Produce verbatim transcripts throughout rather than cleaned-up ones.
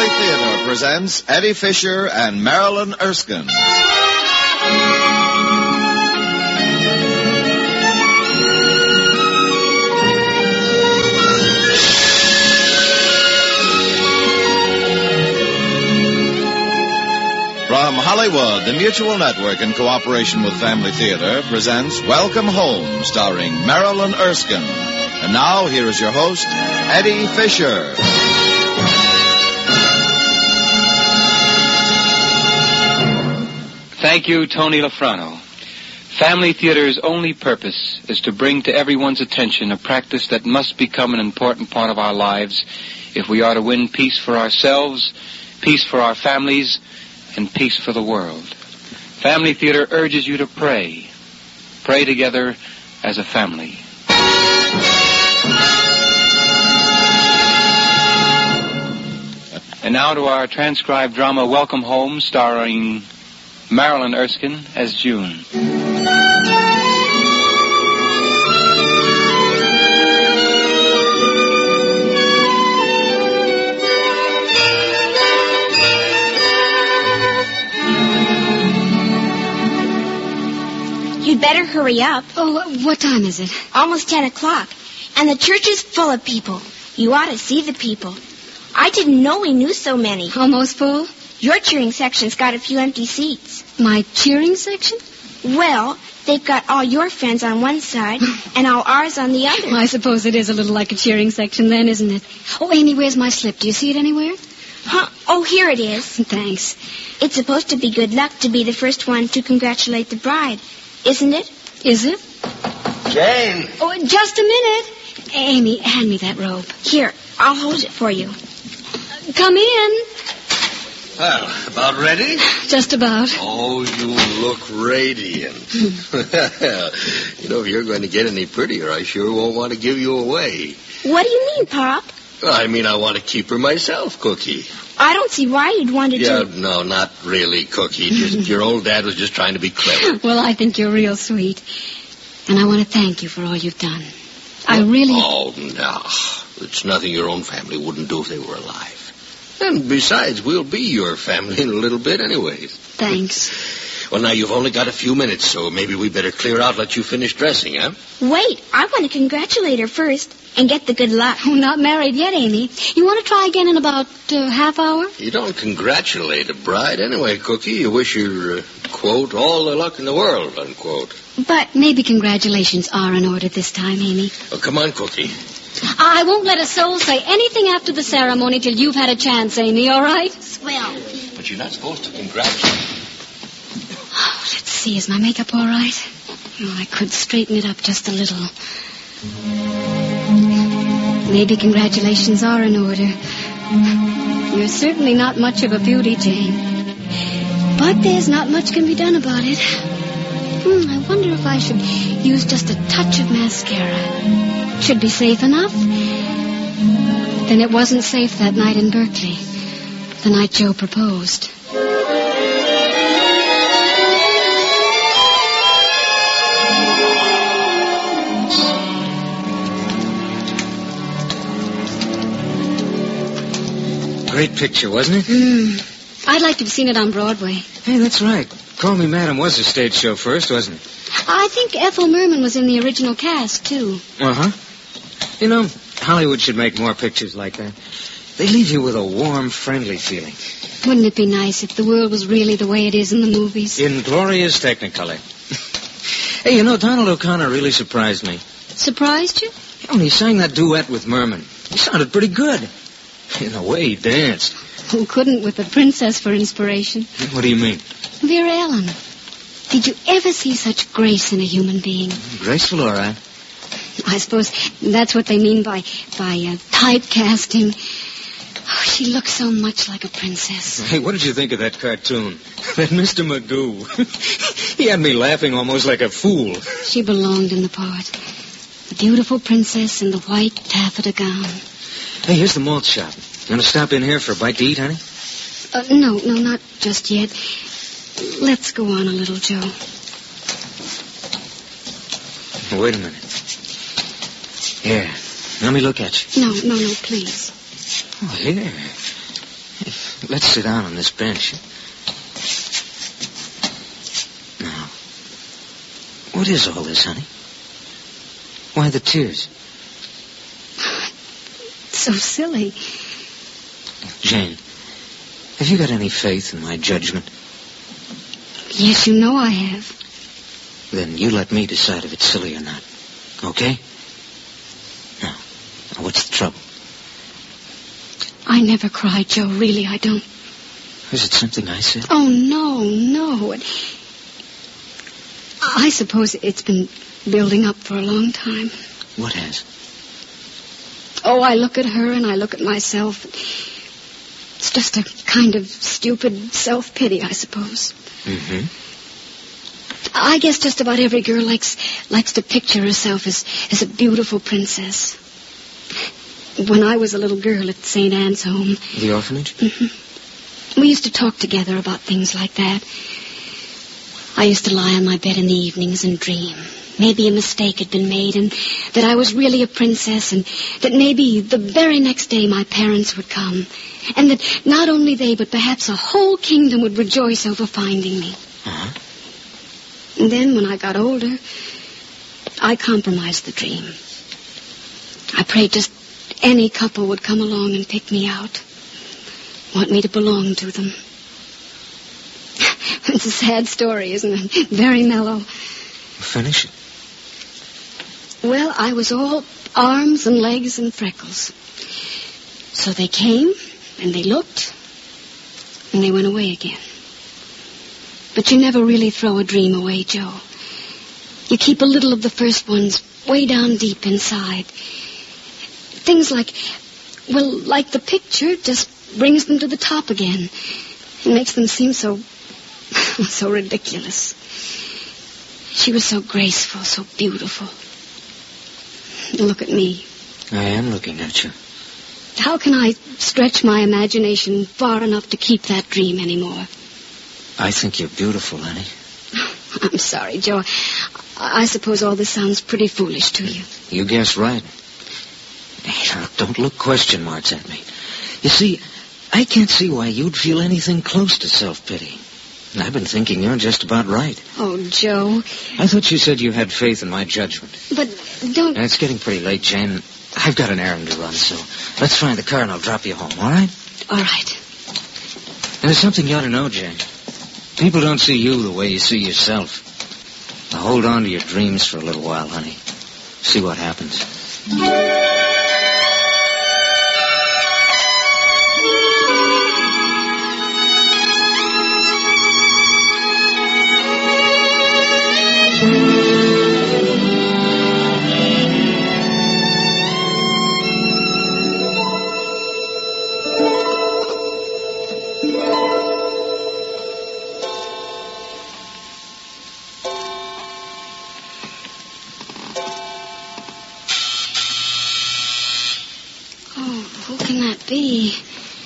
Theater presents Eddie Fisher and Marilyn Erskine. From Hollywood, the Mutual Network, in cooperation with Family Theater, presents Welcome Home, starring Marilyn Erskine. And now, here is your host, Eddie Fisher. Thank you, Tony Lafrano. Family Theater's only purpose is to bring to everyone's attention a practice that must become an important part of our lives if we are to win peace for ourselves, peace for our families, and peace for the world. Family Theater urges you to pray. Pray together as a family. And now to our transcribed drama, Welcome Home, starring Marilyn Erskine as June. You'd better hurry up. Oh, what time is it? Almost ten o'clock. And the church is full of people. You ought to see the people. I didn't know we knew so many. Almost full? Your cheering section's got a few empty seats. My cheering section? Well, they've got all your friends on one side and all ours on the other. Well, I suppose it is a little like a cheering section then, isn't it? Oh, Amy, where's my slip? Do you see it anywhere? Huh? Oh, here it is. Thanks. It's supposed to be good luck to be the first one to congratulate the bride. Isn't it? Is it? Jane! Oh, just a minute. Amy, hand me that robe. Here, I'll hold it for you. Come in. Well, about ready? Just about. Oh, you look radiant. You know, if you're going to get any prettier, I sure won't want to give you away. What do you mean, Pop? Well, I mean, I want to keep her myself, Cookie. I don't see why you'd want to yeah, do... No, not really, Cookie. Just your old dad was just trying to be clever. Well, I think you're real sweet. And I want to thank you for all you've done. I really... Oh, no. It's nothing your own family wouldn't do if they were alive. And besides, we'll be your family in a little bit anyways. Thanks. Well, now, you've only got a few minutes, so maybe we better clear out, let you finish dressing, huh? Wait, I want to congratulate her first and get the good luck. Oh, not married yet, Amy. You want to try again in about a uh, half hour? You don't congratulate a bride anyway, Cookie. You wish her, uh, quote, all the luck in the world, unquote. But maybe congratulations are in order this time, Amy. Oh, come on, Cookie. I won't let a soul say anything after the ceremony till you've had a chance, Amy, all right? Swell. But you're not supposed to congratulate. Oh, let's see. Is my makeup all right? Oh, I could straighten it up just a little. Maybe congratulations are in order. You're certainly not much of a beauty, Jane. But there's not much can be done about it. Hmm, I wonder if I should use just a touch of mascara. Should be safe enough. Then it wasn't safe that night in Berkeley. The night Joe proposed. Great picture, wasn't it? Mm. I'd like to have seen it on Broadway. Hey, that's right. Call Me Madam was a stage show first, wasn't it? I think Ethel Merman was in the original cast, too. Uh-huh. You know, Hollywood should make more pictures like that. They leave you with a warm, friendly feeling. Wouldn't it be nice if the world was really the way it is in the movies? In glorious Technicolor. Hey, you know, Donald O'Connor really surprised me. Surprised you? When he sang that duet with Merman, he sounded pretty good. In the way he danced. Who couldn't with the princess for inspiration? What do you mean? Vera Ellen. Did you ever see such grace in a human being? Graceful, all right. I suppose that's what they mean by by uh, typecasting. Oh, she looks so much like a princess. Hey, what did you think of that cartoon? That Mister Magoo. He had me laughing almost like a fool. She belonged in the part. The beautiful princess in the white taffeta gown. Hey, here's the malt shop. You want to stop in here for a bite to eat, honey? Uh, no, no, not just yet. Let's go on a little, Joe. Wait a minute. Here, let me look at you. No, no, no, please. Oh, here. Let's sit down on this bench. Now, what is all this, honey? Why the tears? So silly. Jane, have you got any faith in my judgment? Yes, you know I have. Then you let me decide if it's silly or not. Okay? Now, now what's the trouble? I never cry, Joe. Really, I don't. Is it something I said? Oh, no, no. It, I suppose it's been building up for a long time. What has? Oh, I look at her and I look at myself. It's just a kind of stupid self-pity, I suppose. Mm-hmm. I guess just about every girl likes likes to picture herself as, as a beautiful princess. When I was a little girl at Saint Anne's home... The orphanage? Mm-hmm. We used to talk together about things like that. I used to lie on my bed in the evenings and dream. Maybe a mistake had been made and that I was really a princess and that maybe the very next day my parents would come and that not only they but perhaps a whole kingdom would rejoice over finding me. Uh-huh. And then when I got older, I compromised the dream. I prayed just any couple would come along and pick me out, want me to belong to them. It's a sad story, isn't it? Very mellow. Finish it. Well, I was all arms and legs and freckles. So they came, and they looked, and they went away again. But you never really throw a dream away, Joe. You keep a little of the first ones way down deep inside. Things like, well, like the picture just brings them to the top again. It makes them seem so, so ridiculous. She was so graceful, so beautiful. Look at me. I am looking at you. How can I stretch my imagination far enough to keep that dream anymore? I think you're beautiful, honey. I'm sorry, Joe. I suppose all this sounds pretty foolish to you. You guessed right. Hey, don't look question marks at me. You see, I can't see why you'd feel anything close to self-pity. And I've been thinking you're just about right. Oh, Joe. I thought you said you had faith in my judgment. But don't... It's getting pretty late, Jane. I've got an errand to run, so let's find the car and I'll drop you home, all right? All right. And there's something you ought to know, Jane. People don't see you the way you see yourself. Now hold on to your dreams for a little while, honey. See what happens. Be.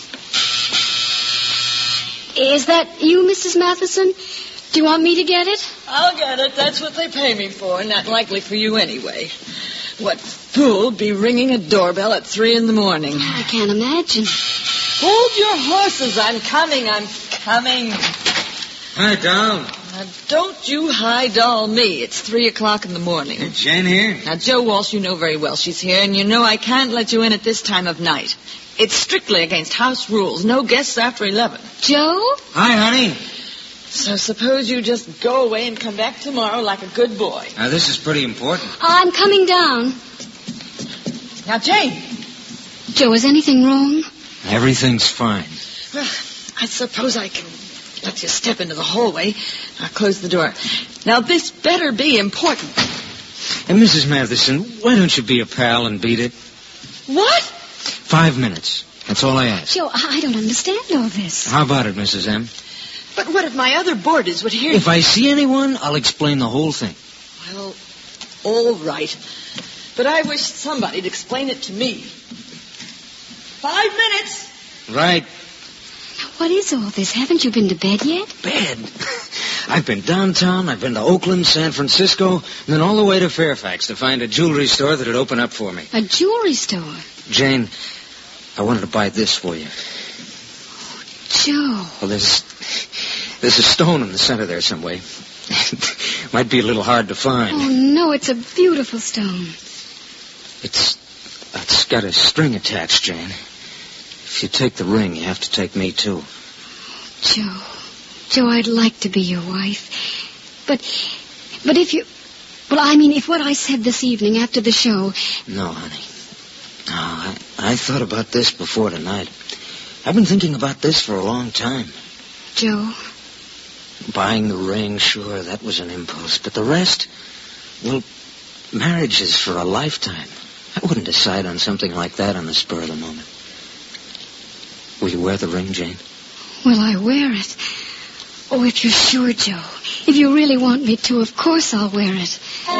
Is that you, Missus Matheson? Do you want me to get it? I'll get it. That's what they pay me for. Not likely for you anyway. What fool would be ringing a doorbell at three in the morning? I can't imagine. Hold your horses. I'm coming. I'm coming. Hi, down. Now, don't you high-doll me. It's three o'clock in the morning. Is Jane here? Now, Joe Walsh, you know very well she's here, and you know I can't let you in at this time of night. It's strictly against house rules. No guests after eleven. Joe? Hi, honey. So suppose you just go away and come back tomorrow like a good boy. Now, this is pretty important. I'm coming down. Now, Jane. Joe, is anything wrong? Everything's fine. Well, I suppose I can let you step into the hallway. I'll close the door. Now, this better be important. And Missus Matheson, why don't you be a pal and beat it? What? Five minutes. That's all I ask. Joe, I don't understand all this. How about it, Missus M? But what if my other boarders would hear you? If I see anyone, I'll explain the whole thing. Well, all right. But I wish somebody'd explain it to me. Five minutes. Right. Now, what is all this? Haven't you been to bed yet? Bed? I've been downtown, I've been to Oakland, San Francisco, and then all the way to Fairfax to find a jewelry store that'd open up for me. A jewelry store? Jane, I wanted to buy this for you. Joe. Well, there's there's a stone in the center there some way. Might be a little hard to find. Oh, no, it's a beautiful stone. It's it's got a string attached, Jane. If you take the ring, you have to take me, too. Joe. Joe, I'd like to be your wife. But, but if you... Well, I mean, if what I said this evening after the show... No, honey. No, I, I thought about this before tonight. I've been thinking about this for a long time. Joe? Buying the ring, sure, that was an impulse. But the rest, well, marriage is for a lifetime. I wouldn't decide on something like that on the spur of the moment. Will you wear the ring, Jane? Will I wear it? Oh, if you're sure, Joe. If you really want me to, of course I'll wear it.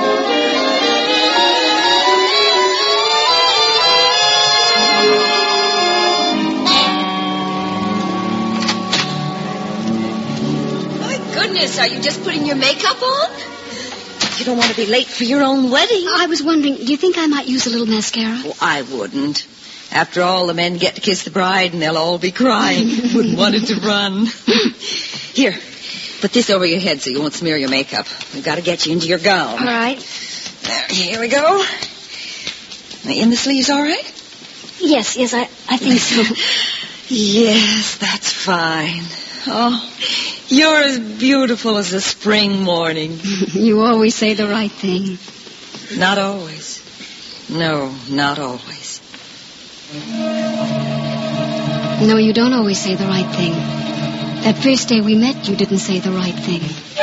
Goodness, are you just putting your makeup on? You don't want to be late for your own wedding. I was wondering, do you think I might use a little mascara? Oh, I wouldn't. After all, the men get to kiss the bride and they'll all be crying. Wouldn't want it to run. Here, put this over your head so you won't smear your makeup. We've got to get you into your gown. All right. There, here we go. In the sleeves all right? Yes, yes, I, I think so. Yes, that's fine. Oh, you're as beautiful as a spring morning. You always say the right thing. Not always. No, not always. No, you don't always say the right thing. That first day we met, you didn't say the right thing.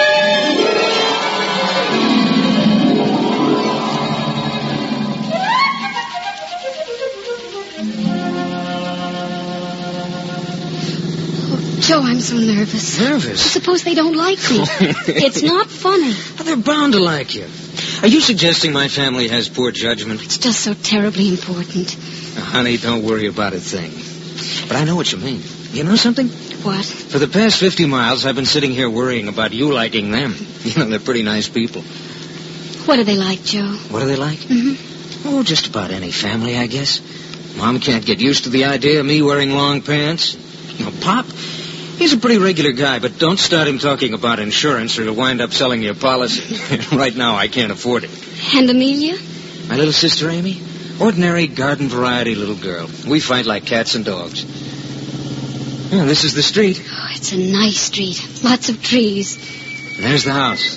Joe, I'm so nervous. Nervous? Suppose they don't like me. It's not funny. Well, they're bound to like you. Are you suggesting my family has poor judgment? It's just so terribly important. Now, honey, don't worry about a thing. But I know what you mean. You know something? What? For the past fifty miles, I've been sitting here worrying about you liking them. You know, they're pretty nice people. What are they like, Joe? What are they like? Mm-hmm. Oh, just about any family, I guess. Mom can't get used to the idea of me wearing long pants. You know, Pop... He's a pretty regular guy, but don't start him talking about insurance or he'll wind up selling you a policy. Right now, I can't afford it. And Amelia? My little sister, Amy? Ordinary garden variety little girl. We fight like cats and dogs. Oh, this is the street. Oh, it's a nice street. Lots of trees. And there's the house.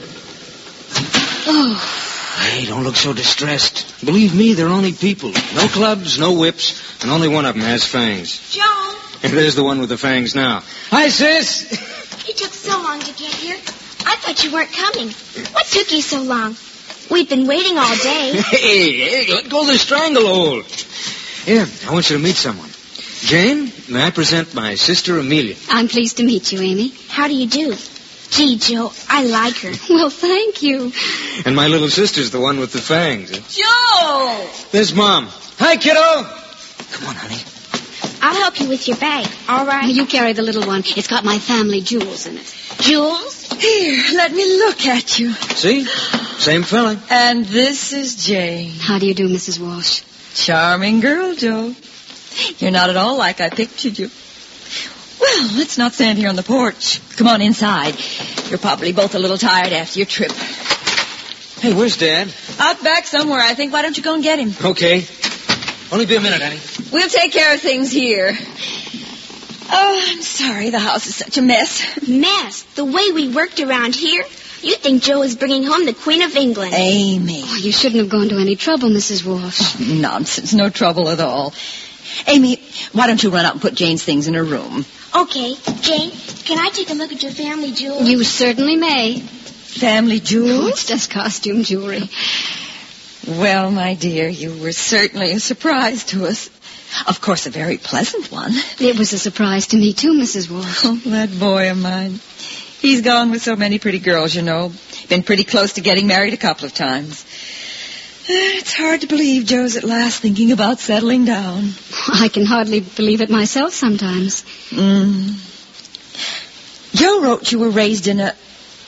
Oh. Hey, don't look so distressed. Believe me, they're only people. No clubs, no whips, and only one of them has fangs. Joe! And there's the one with the fangs now. Hi, sis! You took so long to get here. I thought you weren't coming. What took you so long? We've been waiting all day. Hey, hey, let go of the stranglehold. Here, I want you to meet someone. Jane, may I present my sister, Amelia? I'm pleased to meet you, Amy. How do you do? Gee, Joe, I like her. Well, thank you. And my little sister's the one with the fangs. Joe! There's Mom. Hi, kiddo. Come on, honey. I'll help you with your bag, all right? You carry the little one. It's got my family jewels in it. Jewels? Here, let me look at you. See? Same fella. And this is Jane. How do you do, Missus Walsh? Charming girl, Joe. You're not at all like I pictured you. Well, let's not stand here on the porch. Come on inside. You're probably both a little tired after your trip. Hey, where's Dad? Out back somewhere, I think. Why don't you go and get him? Okay. Only be a minute, honey. We'll take care of things here. Oh, I'm sorry the house is such a mess. Mess? The way we worked around here? You'd think Joe was bringing home the Queen of England. Amy. Oh, you shouldn't have gone to any trouble, Missus Walsh. Oh, nonsense. No trouble at all. Amy, why don't you run out and put Jane's things in her room? Okay. Jane, can I take a look at your family jewels? You certainly may. Family jewels? Oh, it's just costume jewelry. Well, my dear, you were certainly a surprise to us. Of course, a very pleasant one. It was a surprise to me, too, Missus Walsh. Oh, that boy of mine. He's gone with so many pretty girls, you know. Been pretty close to getting married a couple of times. It's hard to believe Joe's at last thinking about settling down. I can hardly believe it myself sometimes. Mm. Joe wrote you were raised in a...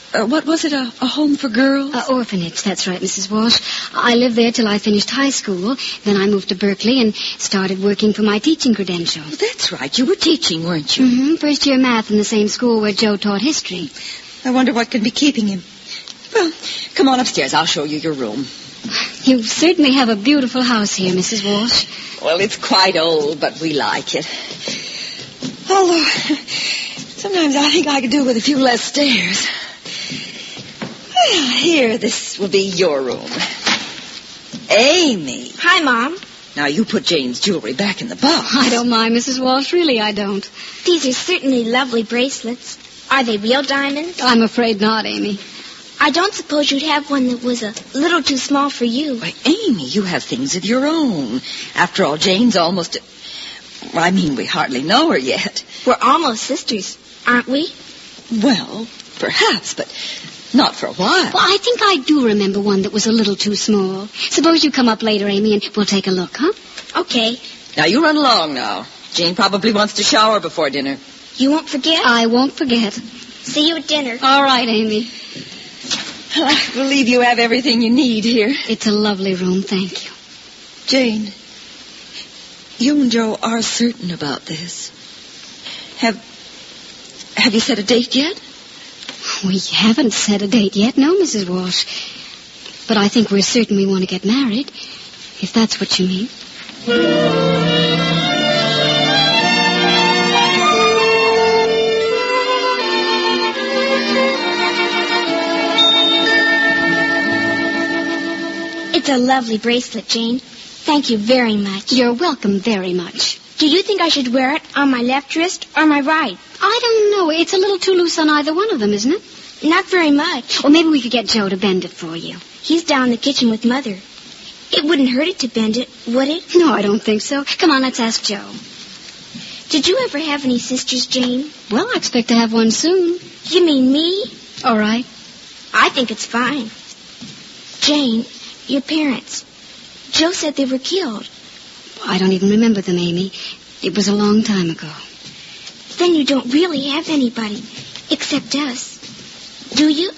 Uh, what was it, a, a home for girls? Uh, orphanage, that's right, Missus Walsh. I lived there till I finished high school. Then I moved to Berkeley and started working for my teaching credentials. Oh, that's right. You were teaching, weren't you? Mm-hmm. First year math in the same school where Joe taught history. I wonder what can be keeping him. Well, come on upstairs. I'll show you your room. You certainly have a beautiful house here, Missus Walsh. Well, it's quite old, but we like it. Although, sometimes I think I could do with a few less stairs. Well, here, this will be your room. Amy. Hi, Mom. Now, you put Jane's jewelry back in the box. I don't mind, Missus Walsh. Really, I don't. These are certainly lovely bracelets. Are they real diamonds? I'm afraid not, Amy. I don't suppose you'd have one that was a little too small for you. Why, Amy, you have things of your own. After all, Jane's almost... A... Well, I mean, we hardly know her yet. We're almost sisters, aren't we? Well, perhaps, but not for a while. Well, I think I do remember one that was a little too small. Suppose you come up later, Amy, and we'll take a look, huh? Okay. Now, you run along now. Jane probably wants to shower before dinner. You won't forget? I won't forget. See you at dinner. All right, Amy. I believe you have everything you need here. It's a lovely room, thank you. Jane, you and Joe are certain about this. Have have you set a date yet? We haven't set a date yet, no, Missus Walsh. But I think we're certain we want to get married, if that's what you mean. It's a lovely bracelet, Jane. Thank you very much. You're welcome very much. Do you think I should wear it on my left wrist or my right? I don't know. It's a little too loose on either one of them, isn't it? Not very much. Or maybe we could get Joe to bend it for you. He's down in the kitchen with Mother. It wouldn't hurt it to bend it, would it? No, I don't think so. Come on, let's ask Joe. Did you ever have any sisters, Jane? Well, I expect to have one soon. You mean me? All right. I think it's fine. Jane, your parents. Joe said they were killed. I don't even remember them, Amy. It was a long time ago. Then you don't really have anybody, except us. Do you?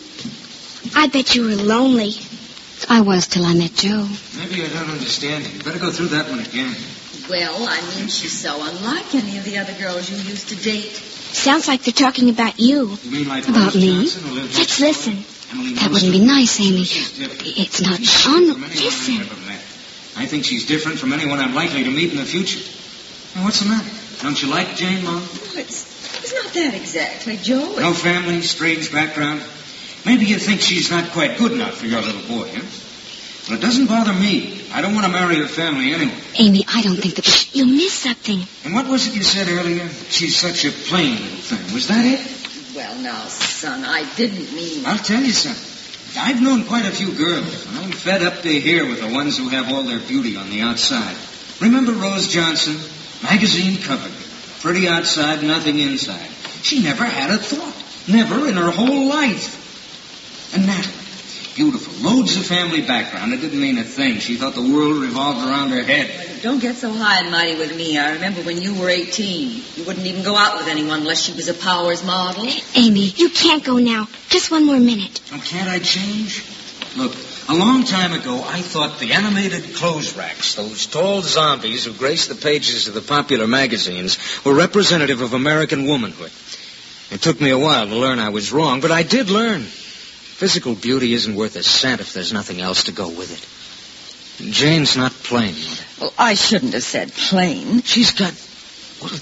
I bet you were lonely. I was till I met Joe. Maybe I don't understand it. Better go through that one again. Well, I mean, she's so unlike any of the other girls you used to date. Sounds like they're talking about you. You mean like About Rose me? Johnson, who lived Let's next door? listen. Emily That Wilson? wouldn't be nice, Amy. She's different. It's not... She's Oh, no. different from anyone listen. I've ever met. I think she's different from anyone I'm likely to meet in the future. Now, what's the matter? Don't you like Jane, Mom? Well, it's, it's not that exactly, Joe. No family, strange background. Maybe you think she's not quite good enough for your little boy, huh? Well, it doesn't bother me. I don't want to marry her family anyway. Amy, I don't think that... Shh, you'll miss something. And what was it you said earlier? She's such a plain little thing. Was that it? Well, now, son, I didn't mean... I'll tell you something. I've known quite a few girls, and I'm fed up to here with the ones who have all their beauty on the outside. Remember Rose Johnson? Magazine cover girl. Pretty outside, nothing inside. She never had a thought. Never in her whole life. And Natalie. Beautiful. Loads of family background. It didn't mean a thing. She thought the world revolved around her head. Don't get so high and mighty with me. I remember when you were eighteen. You wouldn't even go out with anyone unless she was a Powers model. Amy, You can't go now. Just one more minute. Oh, can't I change? Look, a long time ago, I thought the animated clothes racks, those tall zombies who grace the pages of the popular magazines, were representative of American womanhood. It took me a while to learn I was wrong, but I did learn. Physical beauty isn't worth a cent if there's nothing else to go with it. Jane's not plain, Mother. Well, I shouldn't have said plain. She's got, well,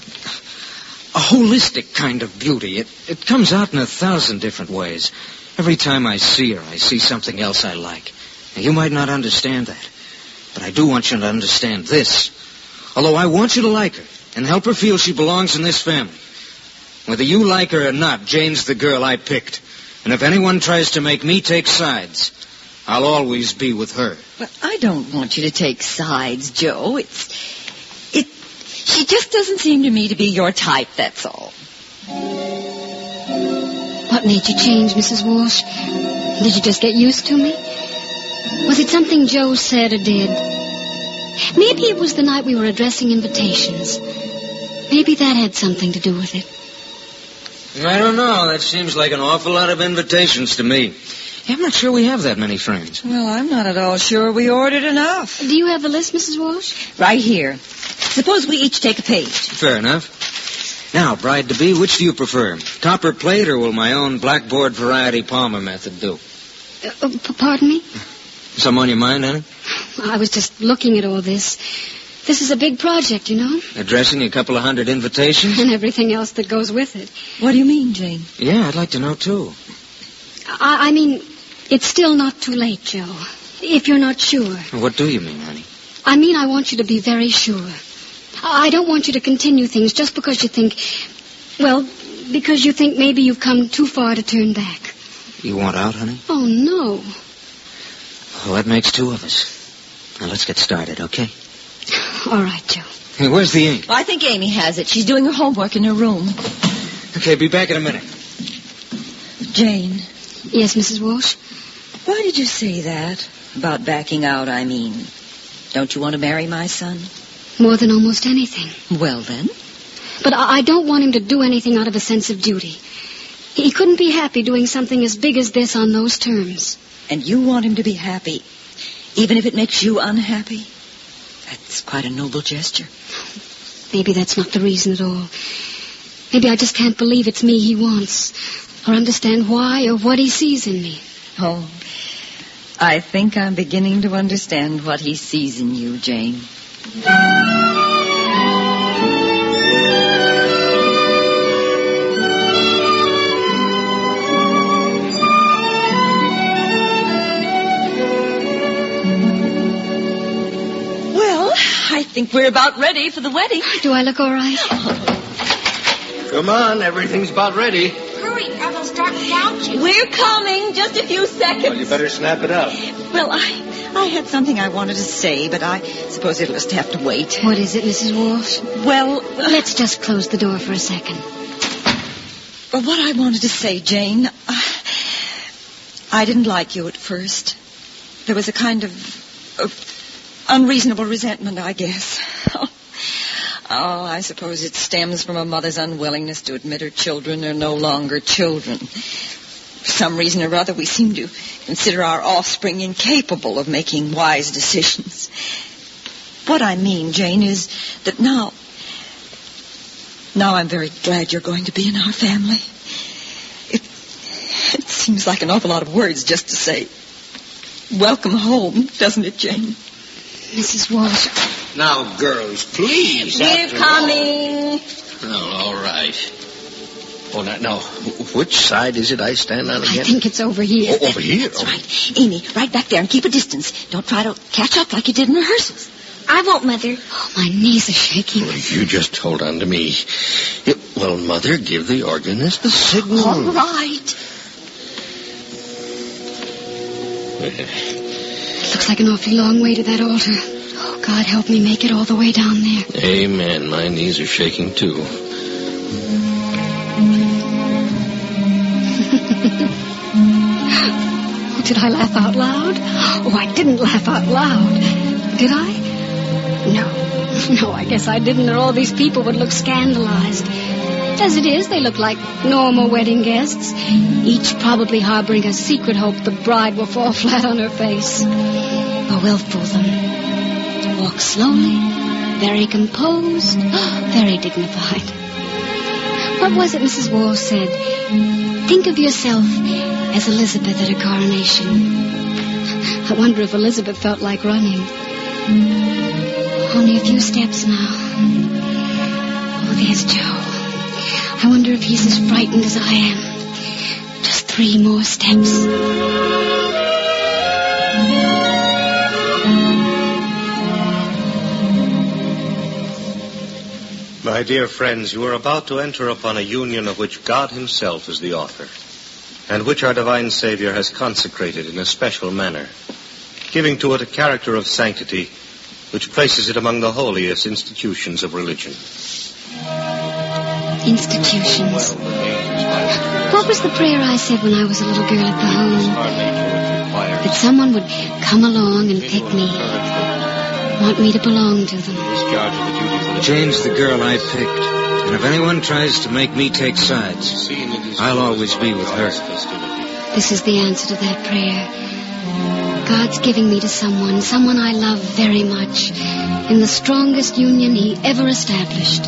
a holistic kind of beauty. It, it comes out in a thousand different ways. Every time I see her, I see something else I like. Now, you might not understand that, but I do want you to understand this. Although I want you to like her and help her feel she belongs in this family. Whether you like her or not, Jane's the girl I picked. And if anyone tries to make me take sides, I'll always be with her. Well, I don't want you to take sides, Joe. It's... It... She just doesn't seem to me to be your type, that's all. what made you change, Missus Walsh? Did you just get used to me? Was it something Joe said or did? Maybe it was the night we were addressing invitations. Maybe that had something to do with it. I don't know. That seems like an awful lot of invitations to me. I'm not sure we have that many friends. Well, I'm not at all sure we ordered enough. Do you have the list, Missus Walsh? Right here. Suppose we each take a page. Fair enough. Now, bride-to-be, which do you prefer? Copper plate, or will my own blackboard variety Palmer method do? Uh, uh, p- pardon me? Some on your mind, honey? I was just looking at all this. This is a big project, you know. Addressing a couple of hundred invitations? And everything else that goes with it. What do you mean, Jane? Yeah, I'd like to know, too. I, I mean, it's still not too late, Joe. If you're not sure. What do you mean, honey? I mean, I want you to be very sure. I don't want you to continue things just because you think, well, because you think maybe you've come too far to turn back. You want out, honey? Oh, no. Well, that makes two of us. Now, let's get started, okay? All right, Joe. Hey, where's the ink? Well, I think Amy has it. She's doing her homework in her room. Okay, be back in a minute. Jane. Yes, Missus Walsh? Why did you say that? About backing out, I mean. Don't you want to marry my son? More than almost anything. Well, then. But I, I don't want him to do anything out of a sense of duty. He couldn't be happy doing something as big as this on those terms. And you want him to be happy, even if it makes you unhappy? That's quite a noble gesture. Maybe that's not the reason at all. Maybe I just can't believe it's me he wants, or understand why or what he sees in me. Oh, I think I'm beginning to understand what he sees in you, Jane. I think we're about ready for the wedding. Do I look all right? Come on, everything's about ready. Hurry, or they'll start without you. We're coming. Just a few seconds. Well, you better snap it up. Well, I, I had something I wanted to say, but I suppose it'll just have to wait. What is it, Missus Walsh? Well, let's just close the door for a second. Well, what I wanted to say, Jane, I, I didn't like you at first. There was a kind of... of unreasonable resentment, I guess. Oh, oh, I suppose it stems from a mother's unwillingness to admit her children are no longer children. For some reason or other, we seem to consider our offspring incapable of making wise decisions. What I mean, Jane, is that now... Now I'm very glad you're going to be in our family. It, it seems like an awful lot of words just to say, welcome home, doesn't it, Jane? Missus Walsh. Now, girls, please. We're coming. Oh, all right. Oh, now, now, which side is it I stand on again? I think it's over here. Oh, over here? That's right. Amy, right back there and keep a distance. Don't try to catch up like you did in rehearsals. I won't, Mother. Oh, my knees are shaking. Well, you just hold on to me. Yeah, well, Mother, give the organist the signal. All right. It looks like an awfully long way to that altar. Oh, God, help me make it all the way down there. Amen. My knees are shaking, too. Oh, did I laugh out loud? Oh, I didn't laugh out loud. Did I? No. No, I guess I didn't, or all these people would look scandalized. As it is, they look like normal wedding guests, each probably harboring a secret hope the bride will fall flat on her face. But we'll fool them. Walk slowly, very composed, very dignified. What was it Missus Walsh said? Think of yourself as Elizabeth at her coronation. I wonder if Elizabeth felt like running. Only a few steps now. Oh, there's Joe. I wonder if he's as frightened as I am. Just three more steps. My dear friends, you are about to enter upon a union of which God himself is the author, and which our divine Savior has consecrated in a special manner, giving to it a character of sanctity which places it among the holiest institutions of religion. Institutions. What was the prayer I said when I was a little girl at the home? That someone would come along and pick me, want me to belong to them. Jane's the girl I picked. And if anyone tries to make me take sides, I'll always be with her. This is the answer to that prayer. God's giving me to someone, someone I love very much, in the strongest union he ever established.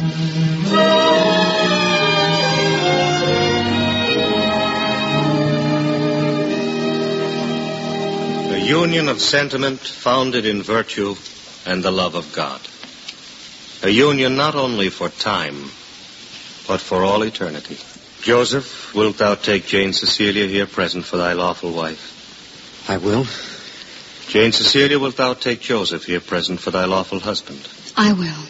A union of sentiment founded in virtue and the love of God. A union not only for time, but for all eternity. Joseph, wilt thou take Jane Cecilia here present for thy lawful wife? I will. Jane Cecilia, wilt thou take Joseph here present for thy lawful husband? I will.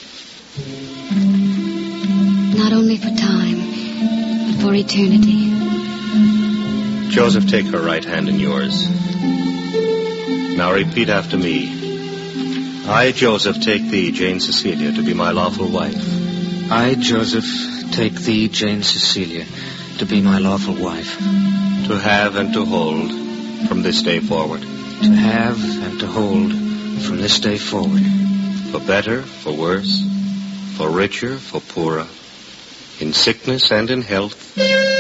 Not only for time, but for eternity. Joseph, take her right hand in yours. Now repeat after me. I, Joseph, take thee, Jane Cecilia, to be my lawful wife. I, Joseph, take thee, Jane Cecilia, to be my lawful wife. To have and to hold from this day forward. To have and to hold from this day forward. For better, for worse, for richer, for poorer, in sickness and in health.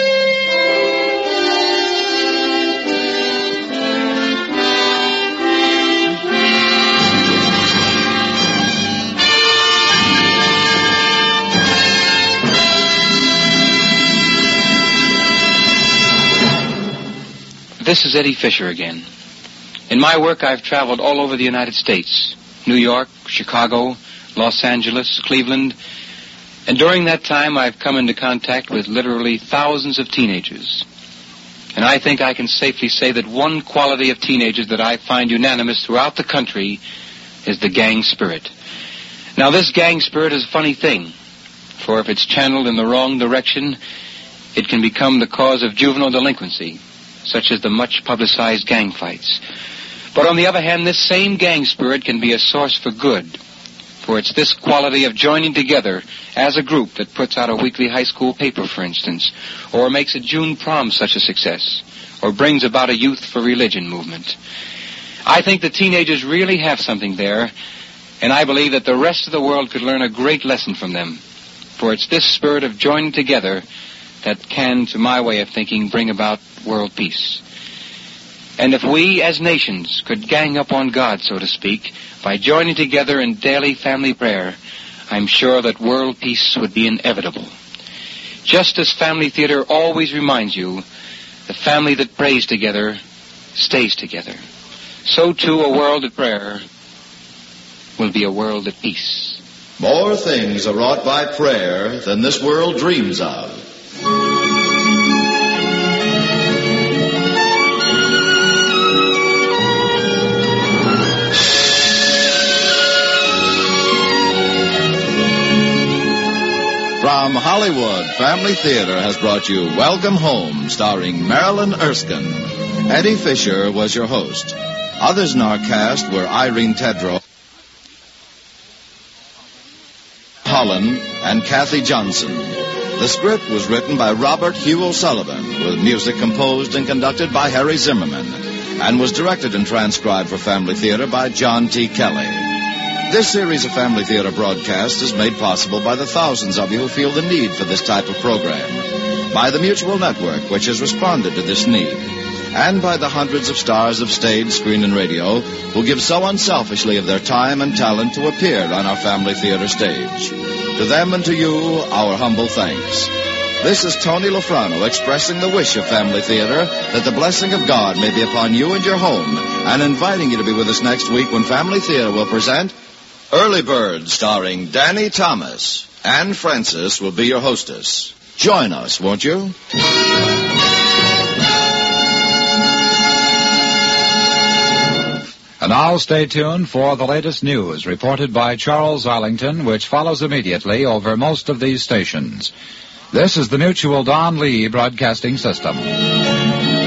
This is Eddie Fisher again. In my work, I've traveled all over the United States. New York, Chicago, Los Angeles, Cleveland. And during that time, I've come into contact with literally thousands of teenagers. And I think I can safely say that one quality of teenagers that I find unanimous throughout the country is the gang spirit. Now, this gang spirit is a funny thing, for if it's channeled in the wrong direction, it can become the cause of juvenile delinquency, such as the much-publicized gang fights. But on the other hand, this same gang spirit can be a source for good, for it's this quality of joining together as a group that puts out a weekly high school paper, for instance, or makes a June prom such a success, or brings about a Youth for Religion movement. I think the teenagers really have something there, and I believe that the rest of the world could learn a great lesson from them, for it's this spirit of joining together that can, to my way of thinking, bring about world peace. And if we, as nations, could gang up on God, so to speak, by joining together in daily family prayer, I'm sure that world peace would be inevitable. Just as Family Theater always reminds you, the family that prays together stays together. So, too, a world at prayer will be a world at peace. More things are wrought by prayer than this world dreams of. From Hollywood, Family Theater has brought you Welcome Home, starring Marilyn Erskine. Eddie Fisher was your host. Others in our cast were Irene Tedrow, Holland, and Kathy Johnson. The script was written by Robert Hugh O'Sullivan, with music composed and conducted by Harry Zimmerman, and was directed and transcribed for Family Theater by John T. Kelly. This series of Family Theater broadcasts is made possible by the thousands of you who feel the need for this type of program, by the Mutual Network, which has responded to this need, and by the hundreds of stars of stage, screen, and radio who give so unselfishly of their time and talent to appear on our Family Theater stage. To them and to you, our humble thanks. This is Tony Lofrano expressing the wish of Family Theater that the blessing of God may be upon you and your home, and inviting you to be with us next week when Family Theater will present Early Bird, starring Danny Thomas. Anne Francis will be your hostess. Join us, won't you? And now stay tuned for the latest news reported by Charles Arlington, which follows immediately over most of these stations. This is the Mutual Don Lee Broadcasting System.